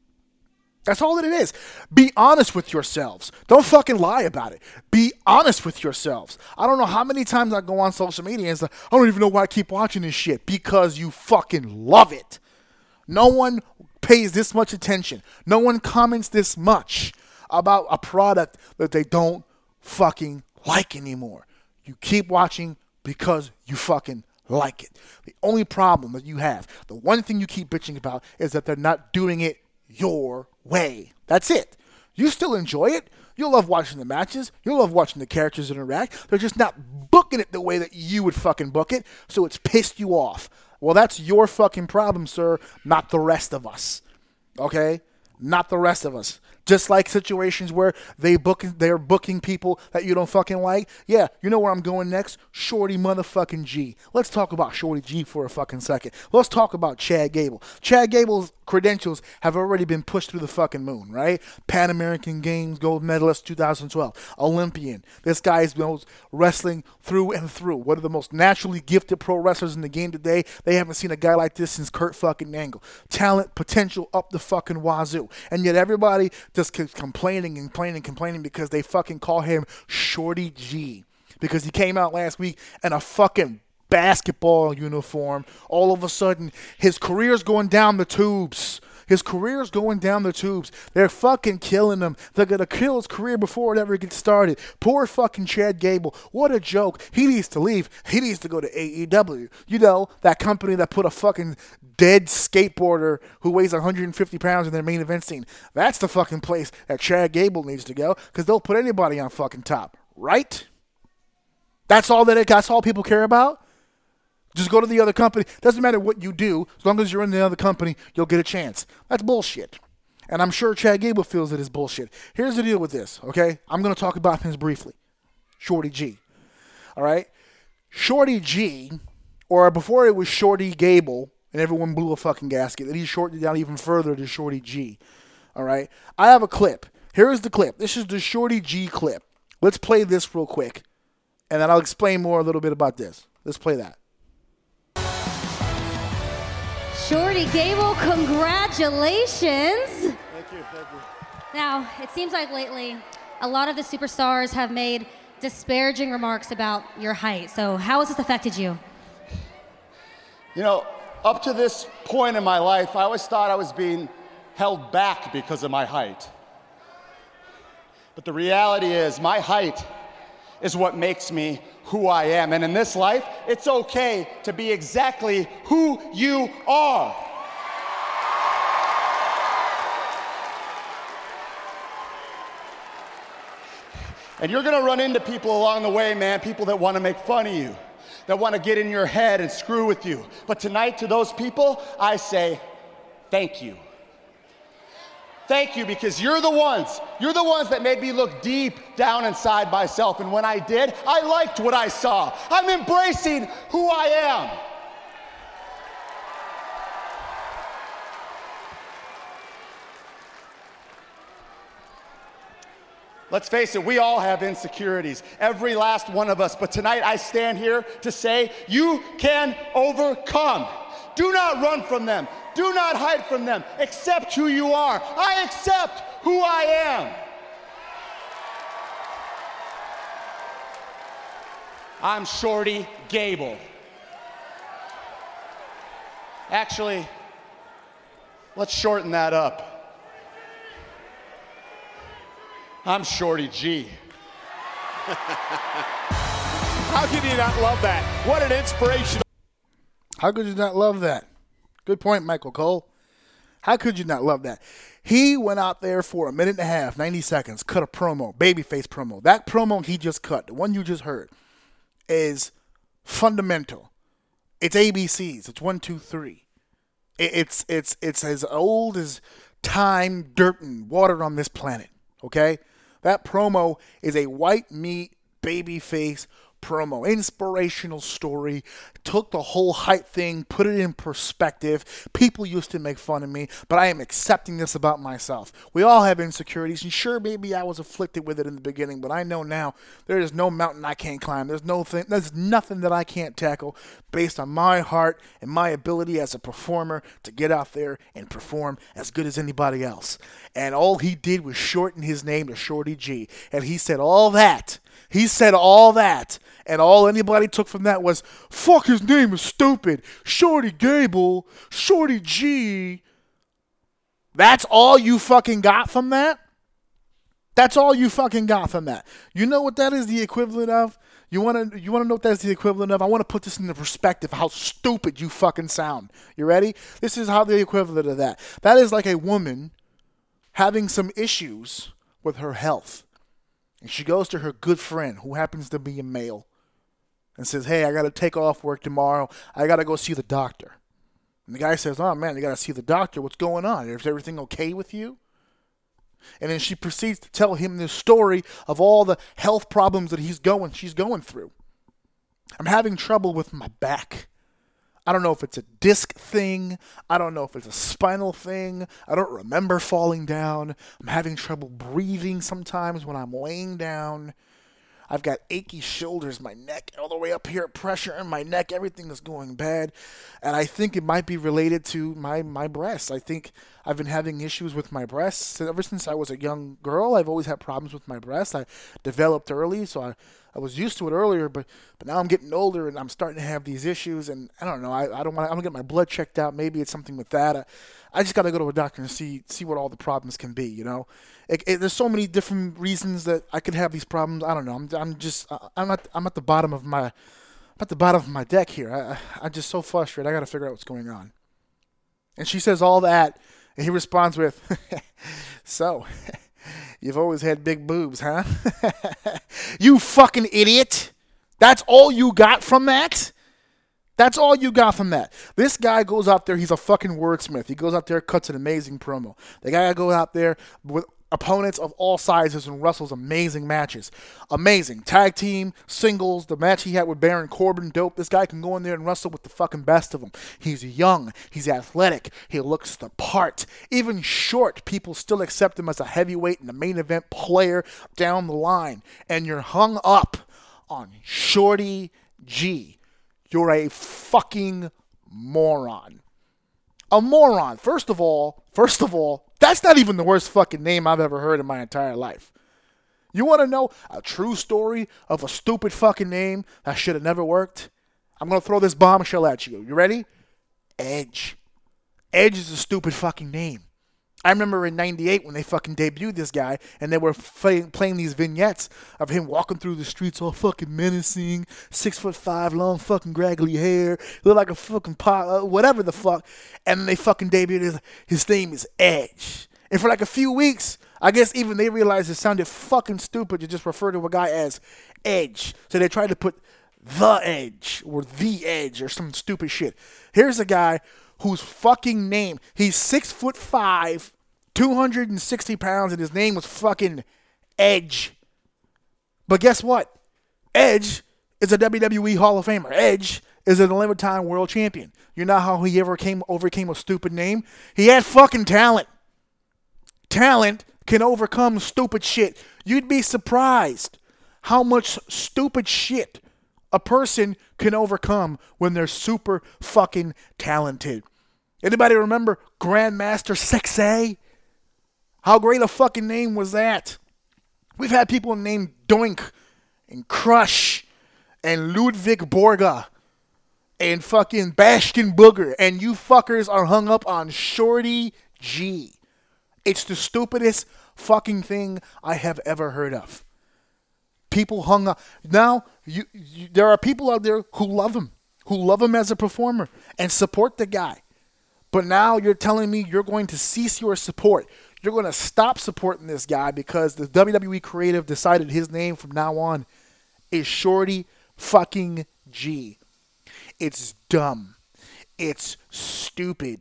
A: That's all that it is. Be honest with yourselves. Don't fucking lie about it. Be honest with yourselves. I don't know how many times I go on social media and say, I don't even know why I keep watching this shit. Because you fucking love it. No one pays this much attention. No one comments this much about a product that they don't fucking like anymore. You keep watching because you fucking like it. The only problem that you have, the one thing you keep bitching about, is that they're not doing it your way. That's it. You still enjoy it. You'll love watching the matches. You'll love watching the characters interact. They're just not booking it the way that you would fucking book it, so it's pissed you off. Well, that's your fucking problem, sir, not the rest of us. Okay? Not the rest of us. Just like situations where they're booking people that you don't fucking like. Yeah, you know where I'm going next? Shorty motherfucking G. Let's talk about Shorty G for a fucking second. Let's talk about Chad Gable. Chad Gable's credentials have already been pushed through the fucking moon, right? Pan American Games gold medalist 2012. Olympian. This guy's knows wrestling through and through. One of the most naturally gifted pro wrestlers in the game today. They haven't seen a guy like this since Kurt fucking Angle. Talent, potential up the fucking wazoo. And yet everybody just keeps complaining because they fucking call him Shorty G. Because he came out last week in a fucking basketball uniform. All of a sudden, his career's going down the tubes. They're fucking killing him. They're going to kill his career before it ever gets started. Poor fucking Chad Gable. What a joke. He needs to leave. He needs to go to AEW. You know, that company that put a fucking dead skateboarder who weighs 150 pounds in their main event scene. That's the fucking place that Chad Gable needs to go, because they'll put anybody on fucking top. Right? That's all people care about? Just go to the other company. Doesn't matter what you do. As long as you're in the other company, you'll get a chance. That's bullshit. And I'm sure Chad Gable feels it is bullshit. Here's the deal with this, okay? I'm going to talk about things briefly. Shorty G. All right? Shorty G, or before it was Shorty Gable, and everyone blew a fucking gasket, then he shortened it down even further to Shorty G. All right? I have a clip. Here is the clip. This is the Shorty G clip. Let's play this real quick, and then I'll explain more a little bit about this. Let's play that.
E: Shorty Gable, congratulations.
A: Thank you.
E: Now, it seems like lately a lot of the superstars have made disparaging remarks about your height. So how has this affected you?
F: You know, up to this point in my life, I always thought I was being held back because of my height. But the reality is, my height is what makes me who I am. And in this life, it's okay to be exactly who you are. And you're gonna run into people along the way, man, people that wanna make fun of you, that wanna get in your head and screw with you. But tonight, to those people, I say, thank you. Thank you, because you're the ones that made me look deep down inside myself. And when I did, I liked what I saw. I'm embracing who I am. Let's face it, we all have insecurities, every last one of us. But tonight I stand here to say you can overcome. Do not run from them. Do not hide from them. Accept who you are. I accept who I am. I'm Shorty Gable. Actually, let's shorten that up. I'm Shorty G.
G: How can you not love that? What an inspiration.
A: How could you not love that? Good point, Michael Cole. How could you not love that? He went out there for a minute and a half, 90 seconds, cut a promo, babyface promo. That promo he just cut, the one you just heard, is fundamental. It's ABCs. It's 1, 2, 3. It's as old as time, dirt, and water on this planet. Okay, that promo is a white meat babyface promo, inspirational story, took the whole hype thing, put it in perspective. People used to make fun of me, but I am accepting this about myself. We all have insecurities, and sure, maybe I was afflicted with it in the beginning, but I know now there is no mountain I can't climb. There's nothing that I can't tackle based on my heart and my ability as a performer to get out there and perform as good as anybody else. And all he did was shorten his name to Shorty G, and he said all that. And all anybody took from that was, fuck, his name is stupid. Shorty Gable, Shorty G. That's all you fucking got from that? That's all you fucking got from that. You know what that is the equivalent of? You want to know what that's the equivalent of? I want to put this into perspective, how stupid you fucking sound. You ready? This is how the equivalent of that. That is like a woman having some issues with her health. And she goes to her good friend, who happens to be a male, and says, hey, I got to take off work tomorrow. I got to go see the doctor. And the guy says, oh, man, you got to see the doctor. What's going on? Is everything okay with you? And then she proceeds to tell him this story of all the health problems that she's going through. I'm having trouble with my back. I don't know if it's a disc thing. I don't know if it's a spinal thing. I don't remember falling down. I'm having trouble breathing sometimes when I'm laying down. I've got achy shoulders, my neck, all the way up here, pressure in my neck. Everything is going bad. And I think it might be related to my breasts. I think I've been having issues with my breasts. Ever since I was a young girl, I've always had problems with my breasts. I developed early, so I was used to it earlier, but now I'm getting older and I'm starting to have these issues. And I don't know. I'm gonna get my blood checked out. Maybe it's something with that. I just got to go to a doctor and see what all the problems can be. You know, there's so many different reasons that I could have these problems. I don't know. I'm at the bottom of my deck here. I'm just so frustrated. I got to figure out what's going on. And she says all that, and he responds with, "So, you've always had big boobs, huh? You fucking idiot! That's all you got from that." That's all you got from that. This guy goes out there, he's a fucking wordsmith. He goes out there, cuts an amazing promo. The guy goes out there with opponents of all sizes and wrestles amazing matches. Amazing. Tag team, singles, the match he had with Baron Corbin, dope. This guy can go in there and wrestle with the fucking best of them. He's young. He's athletic. He looks the part. Even short, people still accept him as a heavyweight and a main event player down the line. And you're hung up on Shorty G. You're a fucking moron. A moron. First of all, that's not even the worst fucking name I've ever heard in my entire life. You want to know a true story of a stupid fucking name that should have never worked? I'm going to throw this bombshell at you. You ready? Edge. Edge is a stupid fucking name. I remember in 98 when they fucking debuted this guy and they were playing these vignettes of him walking through the streets all fucking menacing, 6'5", long fucking graggly hair, look like a fucking whatever the fuck. And then they fucking debuted his name is Edge. And for like a few weeks, I guess even they realized it sounded fucking stupid to just refer to a guy as Edge. So they tried to put The Edge or The Edge or some stupid shit. Here's a guy whose fucking name, he's 6'5", 260 pounds, and his name was fucking Edge. But guess what? Edge is a WWE Hall of Famer. Edge is an 11-time world champion. You know how he overcame a stupid name? He had fucking talent. Talent can overcome stupid shit. You'd be surprised how much stupid shit a person can overcome when they're super fucking talented. Anybody remember Grandmaster Sexay? How great a fucking name was that? We've had people named Doink and Crush and Ludwig Borga and fucking Bastion Booger, and you fuckers are hung up on Shorty G. It's the stupidest fucking thing I have ever heard of. People hung up. Now, there are people out there who love him as a performer and support the guy. But now you're telling me you're going to cease your support. You're going to stop supporting this guy because the WWE creative decided his name from now on is Shorty fucking G. It's dumb. It's stupid.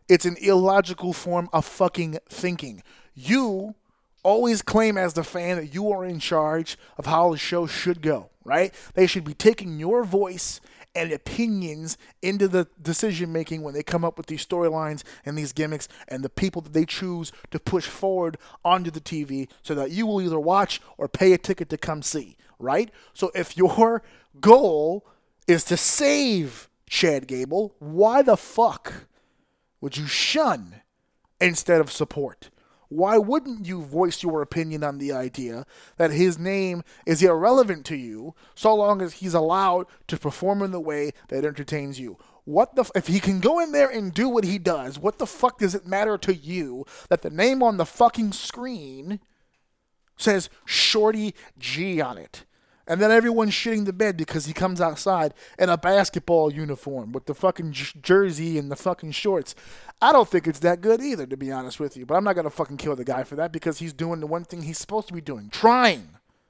A: It's an illogical form of fucking thinking. You always claim as the fan that you are in charge of how the show should go, right? They should be taking your voice and opinions into the decision making when they come up with these storylines and these gimmicks and the people that they choose to push forward onto the TV so that you will either watch or pay a ticket to come see, right? So if your goal is to save Chad Gable, why the fuck would you shun instead of support? Why wouldn't you voice your opinion on the idea that his name is irrelevant to you so long as he's allowed to perform in the way that entertains you? If he can go in there and do what he does, what the fuck does it matter to you that the name on the fucking screen says Shorty G on it? And then everyone's shitting the bed because he comes outside in a basketball uniform with the fucking jersey and the fucking shorts. I don't think it's that good either, to be honest with you. But I'm not going to fucking kill the guy for that because he's doing the one thing he's supposed to be doing. Trying.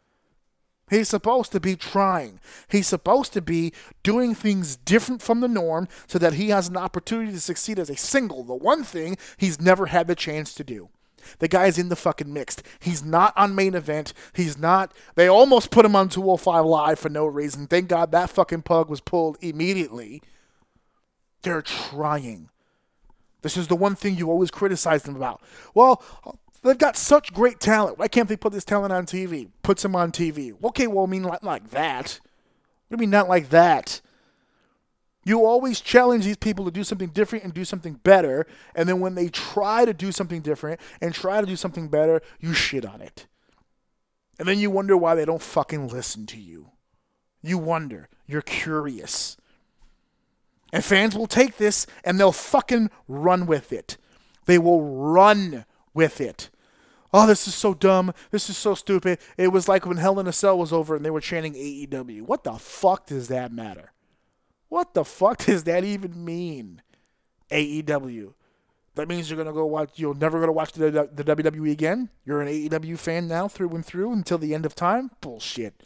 A: He's supposed to be trying. He's supposed to be doing things different from the norm so that he has an opportunity to succeed as a single. The one thing he's never had the chance to do. The guy's in the fucking mixed. He's not on main event. He's not. They almost put him on 205 Live for no reason. Thank God that fucking plug was pulled immediately. They're trying. This is the one thing you always criticize them about. Well, they've got such great talent. Why can't they put this talent on TV? Puts him on TV. Okay, well, I mean, not like that. What do you mean not like that? You always challenge these people to do something different and do something better, and then when they try to do something different and try to do something better, you shit on it. And then you wonder why they don't fucking listen to you. You wonder. You're curious. And fans will take this and they'll fucking run with it. They will run with it. Oh, this is so dumb. This is so stupid. It was like when Hell in a Cell was over and they were chanting AEW. What the fuck does that matter? What the fuck does that even mean? AEW. That means you're going to go watch, you're never going to watch the WWE again? You're an AEW fan now through and through until the end of time? Bullshit.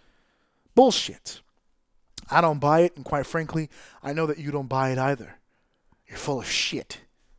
A: Bullshit. I don't buy it, and quite frankly, I know that you don't buy it either. You're full of shit.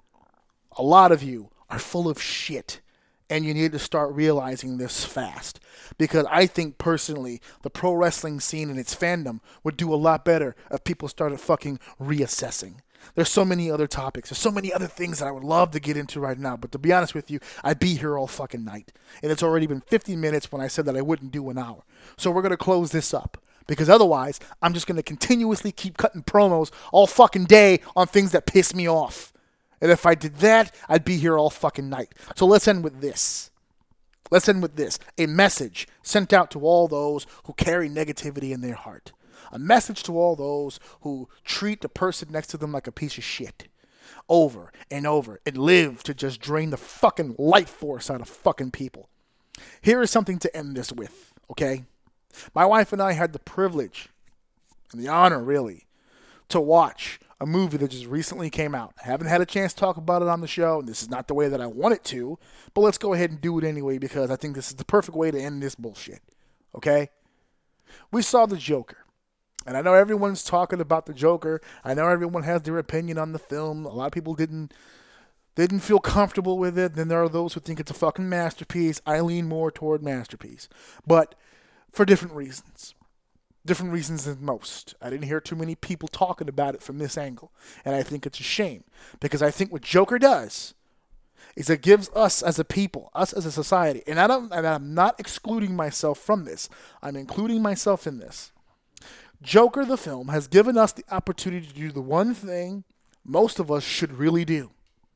A: A lot of you are full of shit. And you need to start realizing this fast. Because I think personally, the pro wrestling scene and its fandom would do a lot better if people started fucking reassessing. There's so many other topics. There's so many other things that I would love to get into right now. But to be honest with you, I'd be here all fucking night. And it's already been 50 minutes when I said that I wouldn't do an hour. So we're going to close this up. Because otherwise, I'm just going to continuously keep cutting promos all fucking day on things that piss me off. And if I did that, I'd be here all fucking night. So let's end with this. Let's end with this. A message sent out to all those who carry negativity in their heart. A message to all those who treat the person next to them like a piece of shit. Over and over. And live to just drain the fucking life force out of fucking people. Here is something to end this with, okay? My wife and I had the privilege, and the honor really, to watch a movie that just recently came out. I haven't had a chance to talk about it on the show, and this is not the way that I want it to, but let's go ahead and do it anyway because I think this is the perfect way to end this bullshit. Okay? We saw The Joker, and I know everyone's talking about The Joker. I know everyone has their opinion on the film. A lot of people didn't feel comfortable with it. Then there are those who think it's a fucking masterpiece. I lean more toward masterpiece, but for different reasons. Different reasons than most. I didn't hear too many people talking about it from this angle. And I think it's a shame. Because I think what Joker does is it gives us as a people, us as a society, and I'm not excluding myself from this. I'm including myself in this. Joker, the film, has given us the opportunity to do the one thing most of us should really do.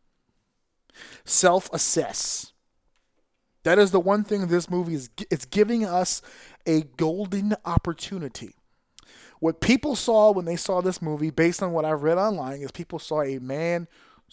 A: Self-assess. That is the one thing this movie is. It's giving us a golden opportunity. What people saw when they saw this movie, based on what I've read online, is people saw a man's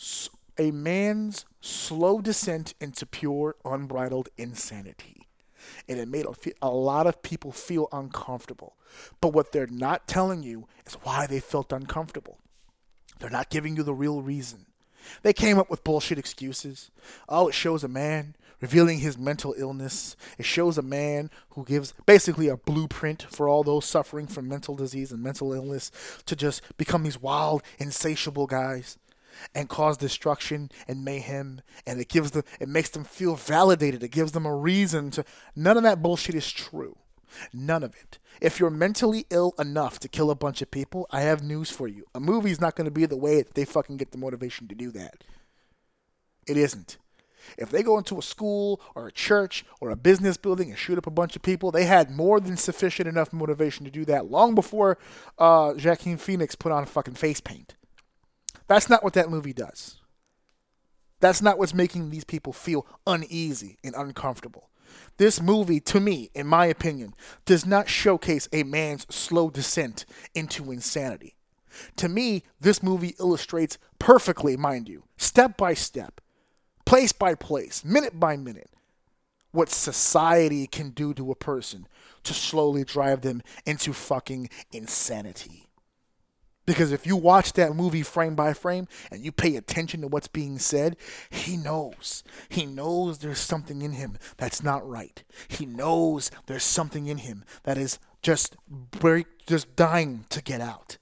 A: slow descent into pure, unbridled insanity. And it made a lot of people feel uncomfortable. But what they're not telling you is why they felt uncomfortable. They're not giving you the real reason. They came up with bullshit excuses. Oh, it shows a man revealing his mental illness. It shows a man who gives basically a blueprint for all those suffering from mental disease and mental illness to just become these wild, insatiable guys. and cause destruction and mayhem, and it makes them feel validated. It gives them a reason to. None of that bullshit is true. None of it. If you're mentally ill enough to kill a bunch of people, I have news for you. A movie's not going to be the way that they fucking get the motivation to do that. It isn't. If they go into a school or a church or a business building and shoot up a bunch of people, they had more than sufficient enough motivation to do that long before Joaquin Phoenix put on fucking face paint. That's not what that movie does. That's not what's making these people feel uneasy and uncomfortable. This movie, to me, in my opinion, does not showcase a man's slow descent into insanity. To me, this movie illustrates perfectly, mind you, step by step, place by place, minute by minute, what society can do to a person to slowly drive them into fucking insanity. Because if you watch that movie frame by frame and you pay attention to what's being said, he knows. He knows there's something in him that's not right. He knows there's something in him that is just dying to get out.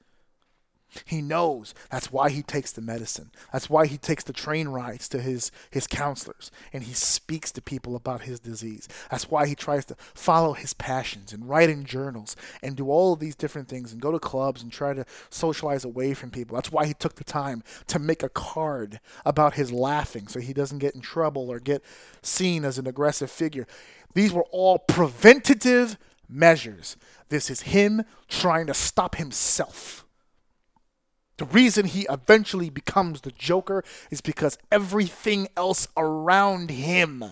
A: He knows. That's why he takes the medicine. That's why he takes the train rides to his counselors, and he speaks to people about his disease. That's why he tries to follow his passions and write in journals and do all of these different things and go to clubs and try to socialize away from people. That's why he took the time to make a card about his laughing so he doesn't get in trouble or get seen as an aggressive figure. These were all preventative measures. This is him trying to stop himself. The reason he eventually becomes the Joker is because everything else around him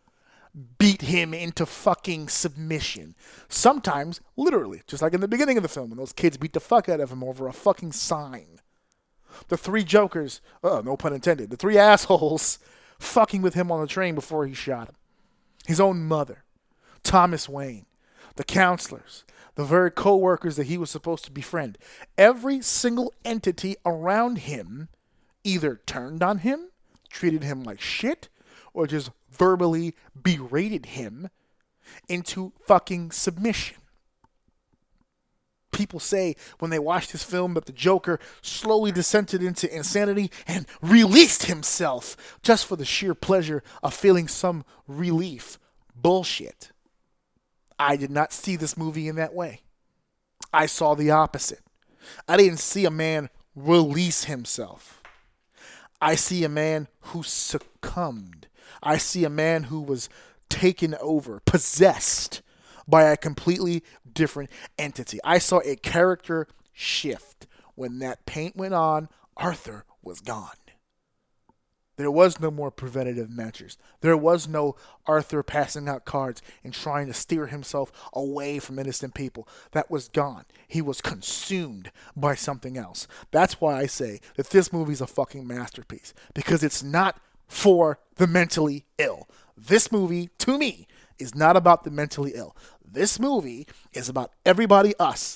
A: beat him into fucking submission. Sometimes, literally, just like in the beginning of the film when those kids beat the fuck out of him over a fucking sign. The three Jokers, no pun intended, the three assholes fucking with him on the train before he shot him. His own mother, Thomas Wayne, the counselors, the very co-workers that he was supposed to befriend. Every single entity around him either turned on him, treated him like shit, or just verbally berated him into fucking submission. People say when they watch this film that the Joker slowly descended into insanity and released himself just for the sheer pleasure of feeling some relief. Bullshit. I did not see this movie in that way. I saw the opposite. I didn't see a man release himself. I see a man who succumbed. I see a man who was taken over, possessed by a completely different entity. I saw a character shift. When that paint went on, Arthur was gone. There was no more preventative measures. There was no Arthur passing out cards and trying to steer himself away from innocent people. That was gone. He was consumed by something else. That's why I say that this movie's a fucking masterpiece. Because it's not for the mentally ill. This movie, to me, is not about the mentally ill. This movie is about everybody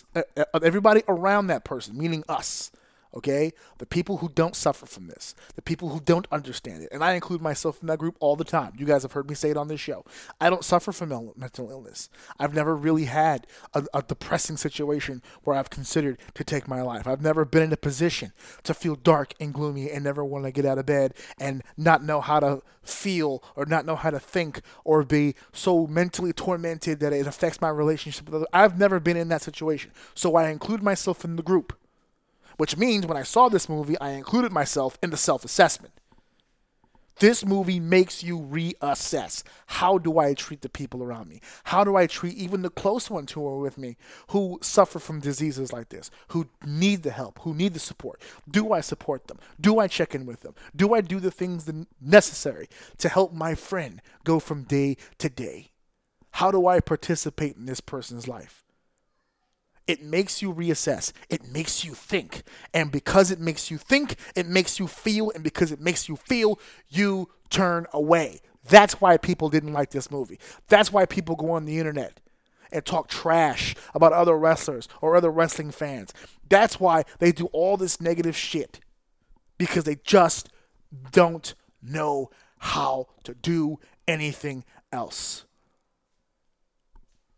A: around that person, meaning us. Okay? The people who don't suffer from this. The people who don't understand it. And I include myself in that group all the time. You guys have heard me say it on this show. I don't suffer from mental illness. I've never really had a depressing situation where I've considered to take my life. I've never been in a position to feel dark and gloomy and never want to get out of bed and not know how to feel or not know how to think or be so mentally tormented that it affects my relationship with others. I've never been in that situation. So I include myself in the group. Which means when I saw this movie, I included myself in the self-assessment. This movie makes you reassess. How do I treat the people around me? How do I treat even the close ones who are with me, who suffer from diseases like this, who need the help, who need the support? Do I support them? Do I check in with them? Do I do the things necessary to help my friend go from day to day? How do I participate in this person's life? It makes you reassess. It makes you think. And because it makes you think, it makes you feel. And because it makes you feel, you turn away. That's why people didn't like this movie. That's why people go on the internet and talk trash about other wrestlers or other wrestling fans. That's why they do all this negative shit. Because they just don't know how to do anything else.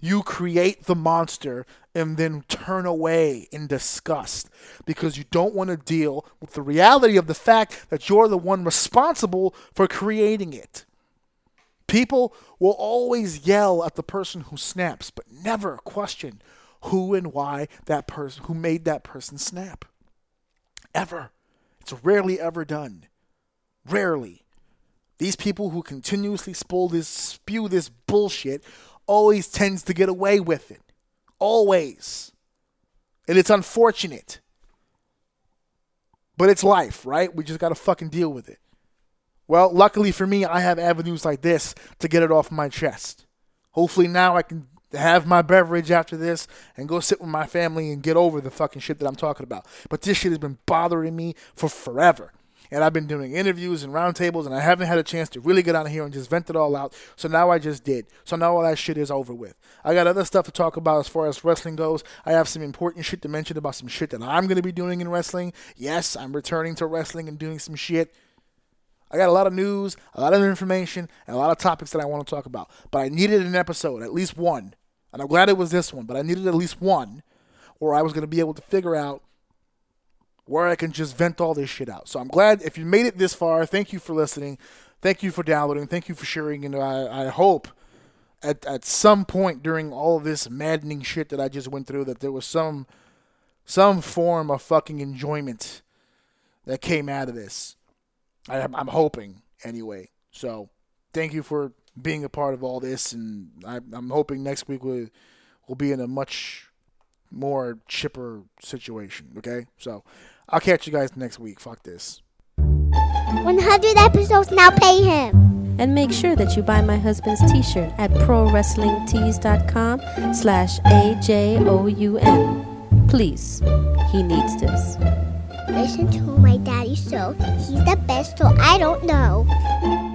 A: You create the monster and then turn away in disgust because you don't want to deal with the reality of the fact that you're the one responsible for creating it. People will always yell at the person who snaps, but never question who and why that person, who made that person snap. Ever. It's rarely ever done. Rarely. These people who continuously spew this bullshit always tends to get away with it. Always. And it's unfortunate. But it's life, right? We just got to fucking deal with it. Well, luckily for me, I have avenues like this to get it off my chest. Hopefully now I can have my beverage after this and go sit with my family and get over the fucking shit that I'm talking about. But this shit has been bothering me for forever. And I've been doing interviews and roundtables, and I haven't had a chance to really get on here and just vent it all out. So now I just did. So now all that shit is over with. I got other stuff to talk about as far as wrestling goes. I have some important shit to mention about some shit that I'm going to be doing in wrestling. Yes, I'm returning to wrestling and doing some shit. I got a lot of news, a lot of information, and a lot of topics that I want to talk about. But I needed an episode, at least one. And I'm glad it was this one, but I needed at least one where I was going to be able to figure out where I can just vent all this shit out. So I'm glad if you made it this far. Thank you for listening. Thank you for downloading. Thank you for sharing. And I hope at some point during all of this maddening shit that I just went through that there was some form of fucking enjoyment that came out of this. I'm hoping anyway. So thank you for being a part of all this. And I'm hoping next week we'll be in a much more chipper situation. Okay? So I'll catch you guys next week. Fuck this.
B: 100 episodes, now pay him.
H: And make sure that you buy my husband's t-shirt at prowrestlingtees.com/AJOUN. Please, he needs this.
B: Listen to my daddy show. He's the best, so I don't know.